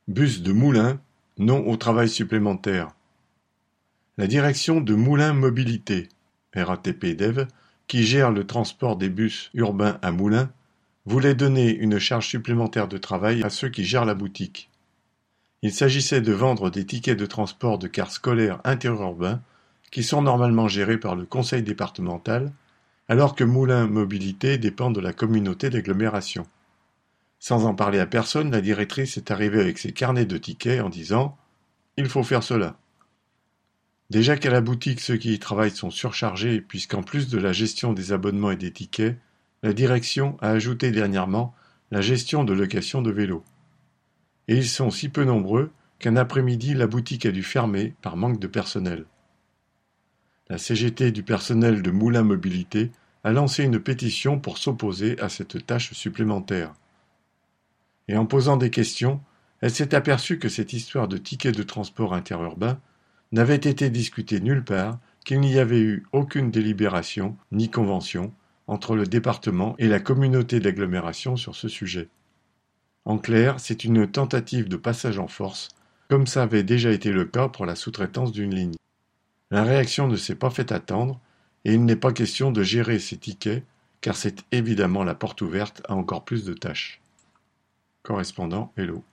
Bus de Moulins, non au travail supplémentaire. La direction de Moulins Mobilité, RATP Dev, qui gère le transport des bus urbains à Moulins, voulait donner une charge supplémentaire de travail à ceux qui gèrent la boutique. Il s'agissait de vendre des tickets de transport de cars scolaires interurbains qui sont normalement gérés par le conseil départemental, alors que Moulins Mobilité dépend de la communauté d'agglomération. Sans en parler à personne, la directrice est arrivée avec ses carnets de tickets en disant « Il faut faire cela ». Déjà qu'à la boutique ceux qui y travaillent sont surchargés puisqu'en plus de la gestion des abonnements et des tickets, la direction a ajouté dernièrement la gestion de location de vélos. Et ils sont si peu nombreux qu'un après-midi la boutique a dû fermer par manque de personnel. La CGT du personnel de Moulins Mobilité a lancé une pétition pour s'opposer à cette tâche supplémentaire. Et en posant des questions, elle s'est aperçue que cette histoire de tickets de transport interurbain n'avait été discutée nulle part, qu'il n'y avait eu aucune délibération ni convention entre le département et la communauté d'agglomération sur ce sujet. En clair, c'est une tentative de passage en force, comme ça avait déjà été le cas pour la sous-traitance d'une ligne. La réaction ne s'est pas fait attendre, et il n'est pas question de gérer ces tickets, car c'est évidemment la porte ouverte à encore plus de tâches. Correspondant Hello.